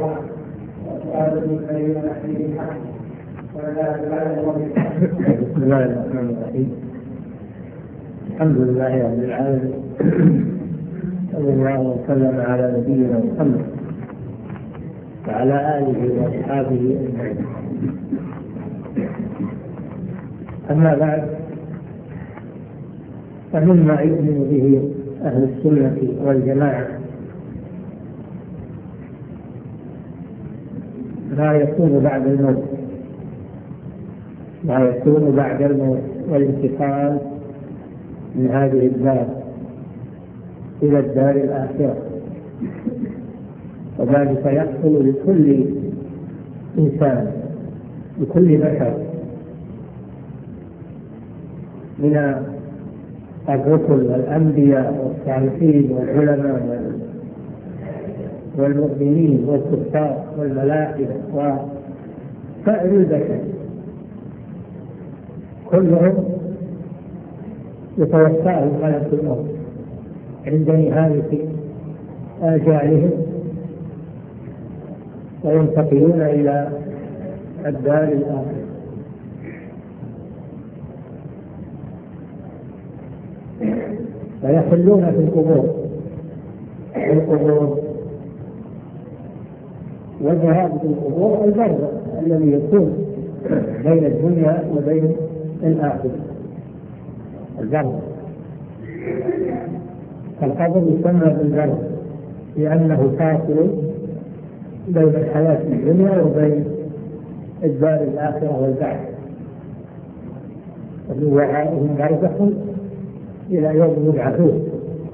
بسم الله الرحمن الرحيم. الحمد لله رب العالمين، صلى الله وسلم على نبينا محمد وعلى آله وأصحابه أجمعين. أما بعد، فمما يؤمن به أهل السنة والجماعة ما يكون بعد الموت، والانتقال من هذه الدار إلى الدار الآخرة، وذلك يحصل لكل إنسان، لكل بشر من الرسل والأنبياء والصالحين والعلماء والمؤمنين والكفار والملائكة وسائر البشر، كلهم يتوفاهم ملك الموت عند نهاية آجالهم وينتقلون إلى الدار الآخرة. ويحلون في القبور، والذهاب في القبور البرزخ الذي يكون بين الدنيا وبين الآخرة، البرزخ. فالقبر يسمى بالبرزخ لأنه فاصل بين الحياة الدنيا وبين الدار الآخرة والبعث، ومن ورائهم برزخ إلى يوم يبعثون،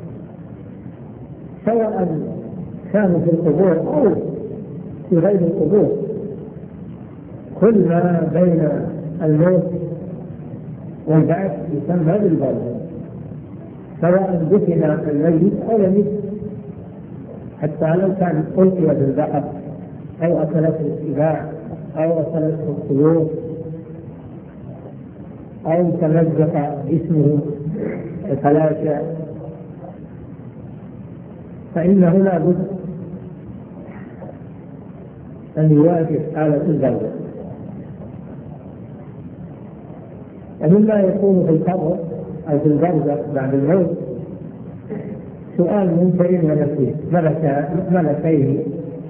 سواء كانوا في القبور أو في غير القبور. كل ما بين الموت والبعث يسمى بالبرزخ، سواء دفن الميت أو لم يدفن، حتى لو كان ألقي في البحر أو أكلته السباع أو أكلته الطيور أو تمزق جسمه تلاشى، فإنه لا بد أن يواجه حالة البرزخ. ومما يكون في القبر أو في البرزخ بعد الموت سؤال منكر ونكير، ملكين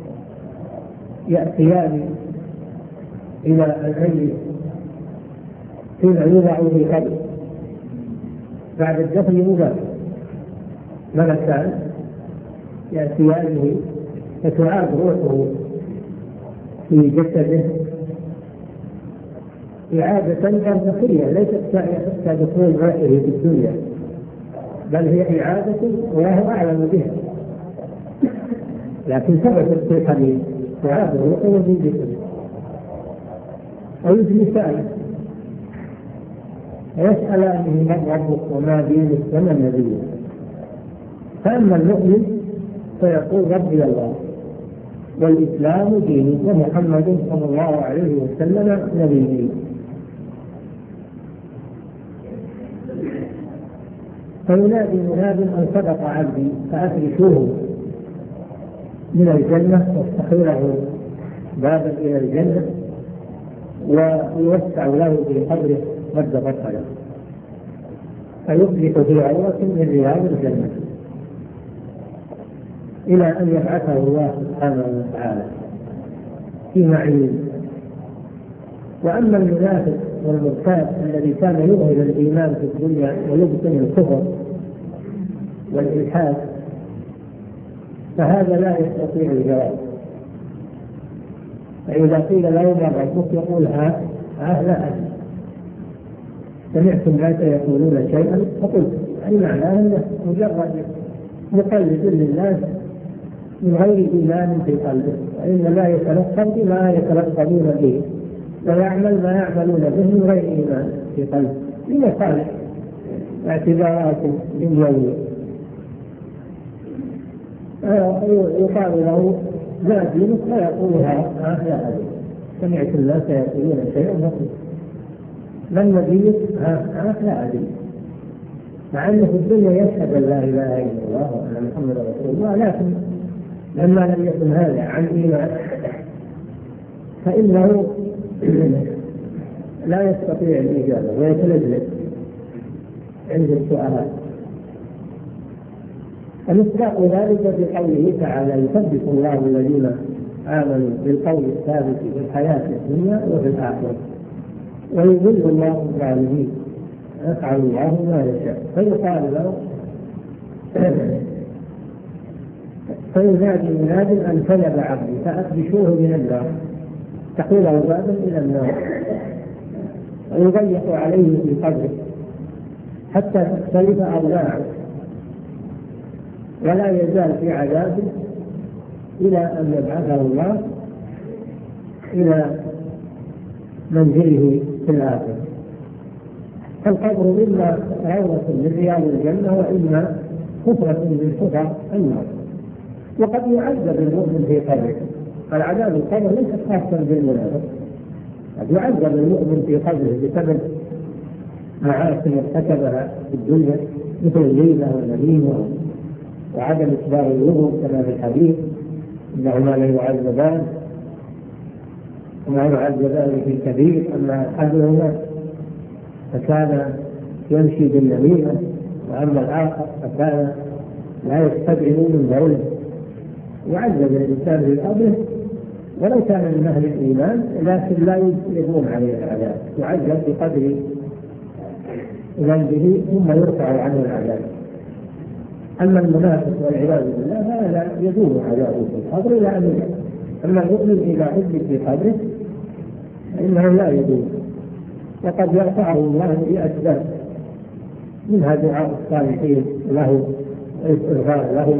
يأتيان إلى الميت حين يوضع في قبر بعد الدفن مباشرة، ملكان يأتيانه فتعاد روحه في جسده إعادة برزخية، ليست كدخول روحه في الدنيا، بل هي إعادة وهو أعلم بها، لكن ثبتت في الحديث تعاد روحه في جسده. ويجلسان ويسألانه من ربك وما دينك وما نبيك، فأما المؤمن فيقول ربي الله والإسلام ديني ومحمد صلى الله عليه وسلم نبيي. فينادي مناد أن صدق عبدي فأفرشوه من الجنة وافتحوا له بابا إلى الجنة ويوسع له في قبره مد بصره فيصبح في عورة من رياض الجنة إلى أن يبعثه الله سبحانه وتعالى في معين. وأما المنافق والمرتاب الذي كان يظهر الإيمان في الدنيا ويبطن الكفر والإلحاد فهذا لا يستطيع الجواب، فإذا قيل له ما ربك يقول لا أدري، سمعتم لا يقولون شيئا فقلت، أي معناه أنه مجرد مقلد للناس من غير إيمان في قلبه، وإنما يتلقى بما يتلقون به ويعمل ما يعملون به من غير إيمان في قلبه لمصالح اعتبارات دنيوية. يقال له ما دينك فيقولها لا أدري، سمعت الناس يقولون شيئا فقلت، من نبيك لا أدري، مع أنه في الدنيا يشهد أن لا إله إلا الله وأن محمد رسول الله، لكن لما لم يكن هذا عن إيمان فإنه لا يستطيع الإجابة ويتلذذ عند السؤال. ومصداق ذلك في قوله تعالى: يثبت الله الذين آمنوا بالقول الثابت في الحياة الدنيا وفي الآخرة ويذل الله الظالمين يفعل الله ما يشاء. فيقال له فينادي مناد أن كذب عبدي فأخرجوه من النار، تحوله بابا إلى النار ويضيق عليه في قبره حتى تختلف أضلاعه ولا يزال في عذابه إلى أن يبعثه الله إلى منزله في الآخرة. فالقبر إما روضة من رياض الجنة وإما حفرة من حفر النار. وقد يعذب المؤمن في قبره، فالعذاب القبر ليس خاصا بالمنافق، قد يعذب المؤمن في قبره بسبب معاصي ارتكبها في الدنيا مثل الغيبة والنميمة وعدم إسباغ الوضوء كما في الحديث إنهما لا يعذبان وما يعذبان في كبير، أما أحدهما فكان يمشي بالنميمة وأما الآخر فكان لا يستبعد من بوله. يعذب الإنسان في قبره ولو كان من أهل الإيمان لكن لا يجلبون عليه العذاب، يعذب بقدر ذنبه ثم يرفع عنه العذاب. أما المنافق والعياذ بالله فلا يدوم عذابه في القبر إلى أن يموت. أما المؤمن إذا عذب في قبره فإنه لا يدوم، وقد يرفعه الله بأسباب منها دعاء الصالحين له والاستغفار له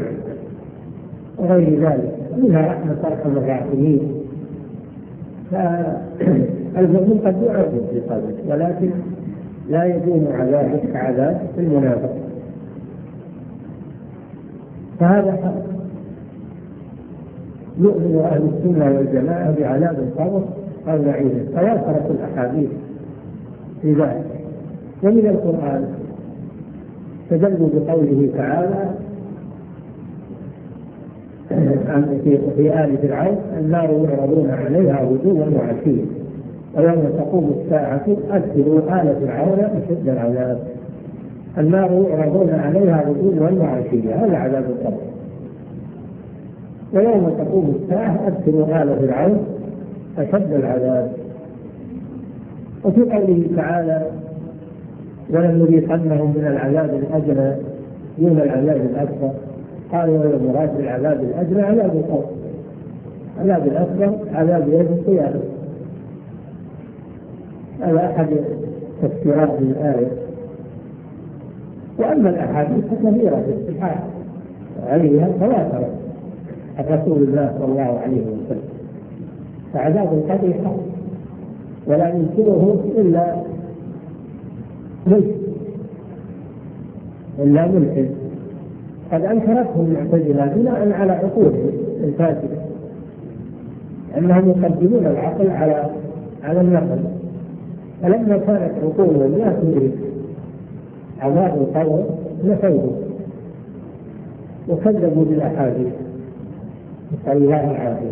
وغير ذلك، منها رحمة أرحم الراحمين. فالمؤمن قد يعذب في قبره ولكن لا يدوم عذابه كعذاب المنافق. فهذا حق. يؤمن أهل السنة والجماعة بعذاب القبر أو نعيمه، تواترت الأحاديث في ذلك. ومن القرآن تدل بقوله تعالى في آل فرعون: النار يعرضون عليها غدوا وعشيا ويوم تقوم الساعة أدخلوا آل فرعون أشد العذاب. النار يعرضون عليها غدوا وعشيا، هذا عذاب القبر. ويوم تقوم الساعة أدخلوا آل فرعون أشد العذاب. وفي قوله تعالى: ولنذيقنهم من العذاب الأدنى دون العذاب الأكبر. قالوا المراد بالعذاب الأدنى عذاب القبر، العذاب الأكبر عذاب يوم القيامة. هذا أحد تفسيرات الآية. وأما الأحاديث فكثيرة في الصحاح عليها تواترت عن رسول الله صلى الله عليه وسلم. فعذاب القبر حق ولا ينكره إلا ملحد. قد أنكرته المعتزلة بناء على عقولهم الفاسدة، أنهم يقدمون العقل على النقل. فلما كانت عقولهم لا تدرك عذاب القبر نفوه وكذبوا بالأحاديث نسأل الله العافية.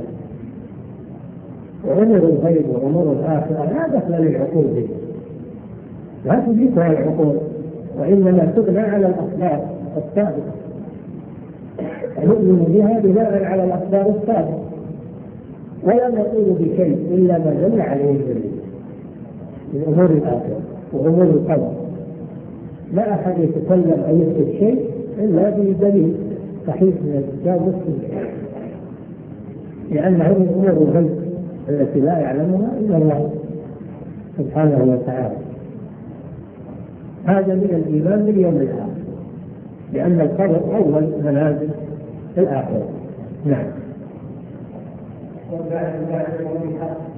وأمور الغيب وأمور الآخرة لا دخل للعقول به، لا تدركها العقول، وإنما تبنى على الأخبار السابقة، نؤمن بها بناء على الأخبار السابقة ولا نقول بشيء إلا ما دل عليه الدليل من أمور الآخرة وأمور القدر. لا أحد يتكلم أو يكتب شيء إلا بدليل صحيح من الكتاب والسنة، لأنه من أمور الغيب التي لا يعلمها إلا الله سبحانه وتعالى. هذا من الإيمان باليوم الآخر، لأن القبر أول منازل الآخرة. نعم.